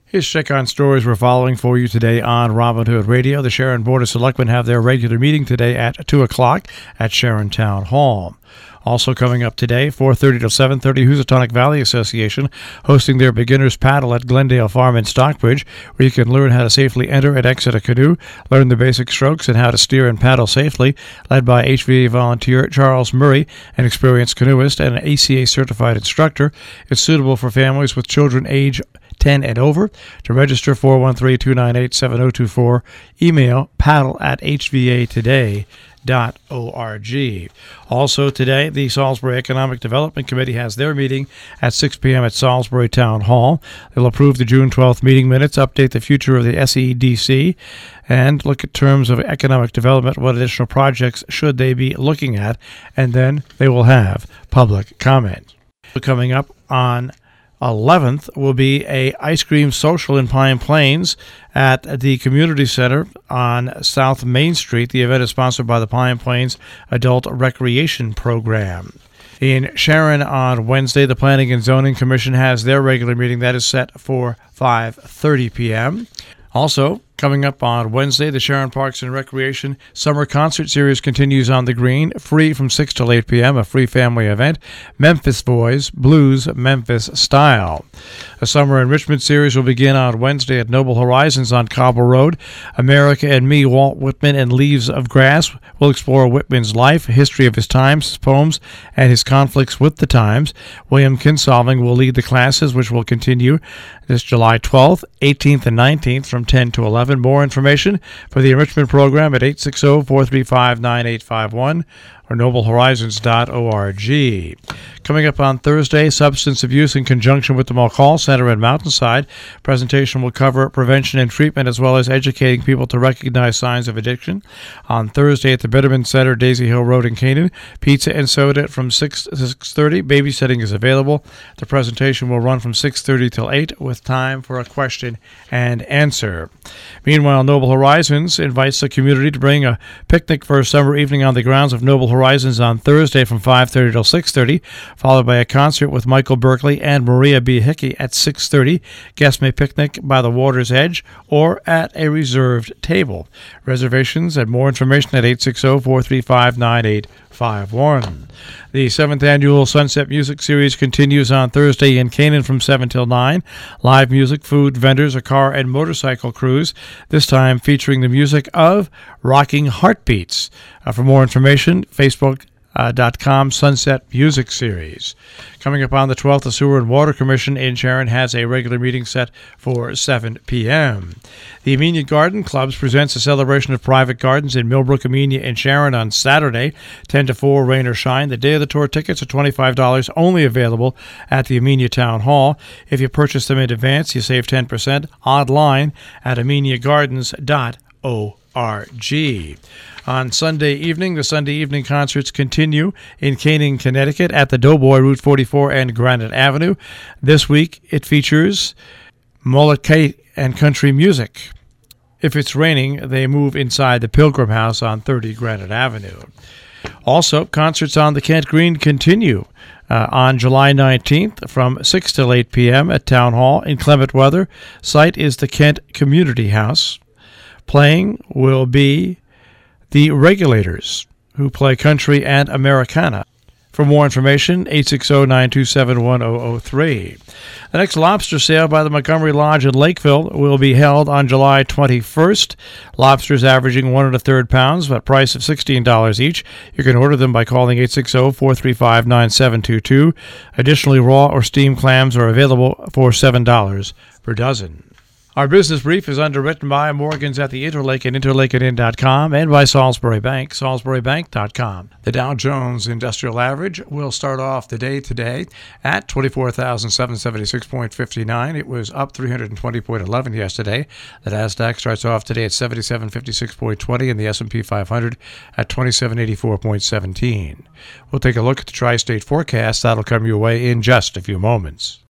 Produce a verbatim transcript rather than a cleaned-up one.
Here's check on stories we're following for you today on Robin Hood Radio. The Sharon Board of Selectmen have their regular meeting today at two o'clock at Sharon Town Hall. Also coming up today, four thirty to seven thirty, Housatonic Valley Association hosting their beginner's paddle at Glendale Farm in Stockbridge, where you can learn how to safely enter and exit a canoe, learn the basic strokes, and how to steer and paddle safely, led by H V A volunteer Charles Murray, an experienced canoeist and an A C A-certified instructor. It's suitable for families with children age ten and over. To register, four one three, two nine eight, seven zero two four. Email paddle at h v a today dot org. Also today, the Salisbury Economic Development Committee has their meeting at six p.m. at Salisbury Town Hall. They'll approve the June twelfth meeting minutes, update the future of the S E D C, and look at terms of economic development, what additional projects should they be looking at, and then they will have public comment. Coming up on eleventh will be a ice cream social in Pine Plains at the community center on South Main Street. The event is sponsored by the Pine Plains Adult Recreation Program. In Sharon on Wednesday, the Planning and Zoning Commission has their regular meeting that is set for five thirty p.m. Also, coming up on Wednesday, the Sharon Parks and Recreation Summer Concert Series continues on the Green, free from six till eight p.m., a free family event. Memphis Boys, Blues, Memphis Style. A Summer Enrichment Series will begin on Wednesday at Noble Horizons on Cobble Road. America and Me, Walt Whitman and Leaves of Grass will explore Whitman's life, history of his times, his poems, and his conflicts with the times. William Kinsolving will lead the classes, which will continue this July twelfth, eighteenth, and nineteenth from ten to eleven. More information for the enrichment program at eight six zero, four three five, nine eight five one or noble horizons dot org. Coming up on Thursday, substance abuse in conjunction with the McCall Center in Mountainside. Presentation will cover prevention and treatment as well as educating people to recognize signs of addiction. On Thursday at the Bitterman Center, Daisy Hill Road in Canaan, pizza and soda from six to six thirty. Babysitting is available. The presentation will run from six thirty till eight with time for a question and answer. Meanwhile, Noble Horizons invites the community to bring a picnic for a summer evening on the grounds of Noble Horizons on Thursday from five thirty till six thirty, followed by a concert with Michael Berkeley and Maria B. Hickey at six thirty. Guests may picnic by the water's edge or at a reserved table. Reservations and more information at eight six zero, four three five, nine eight five one. The seventh annual Sunset Music Series continues on Thursday in Canaan from seven till nine. Live music, food, vendors, a car and motorcycle cruise, this time featuring the music of Rocking Heartbeats. Uh, for more information, Facebook Uh, dot com Sunset Music Series. Coming up on the twelfth, the Sewer and Water Commission in Sharon has a regular meeting set for seven p.m. The Amenia Garden Clubs presents a celebration of private gardens in Millbrook, Amenia, and Sharon on Saturday, ten to four, rain or shine. The day of the tour tickets are twenty-five dollars, only available at the Amenia Town Hall. If you purchase them in advance, you save ten percent online at amenia gardens dot org. On Sunday evening, the Sunday evening concerts continue in Canaan, Connecticut at the Doughboy, Route forty-four and Granite Avenue. This week, it features Mullicat and country music. If it's raining, they move inside the Pilgrim House on thirty Granite Avenue. Also, concerts on the Kent Green continue uh, on July nineteenth from six till eight p.m. at Town Hall in clement weather. Site is the Kent Community House. Playing will be the Regulators, who play country and Americana. For more information, eight six zero, nine two seven, one zero zero three. The next lobster sale by the Montgomery Lodge in Lakeville will be held on July twenty-first. Lobsters averaging one and a third pounds at a price of sixteen dollars each. You can order them by calling eight six zero, four three five, nine seven two two. Additionally, raw or steamed clams are available for seven dollars per dozen. Our business brief is underwritten by Morgan's at the Interlake and interlaken inn dot com and by Salisbury Bank, salisbury bank dot com. The Dow Jones Industrial Average will start off the day today at twenty-four thousand seven hundred seventy-six point five nine. It was up three hundred twenty point one one yesterday. The Nasdaq starts off today at seventy-seven fifty-six point two zero and the S and P five hundred at twenty-seven eighty-four point one seven. We'll take a look at the tri-state forecast. That'll come your way in just a few moments.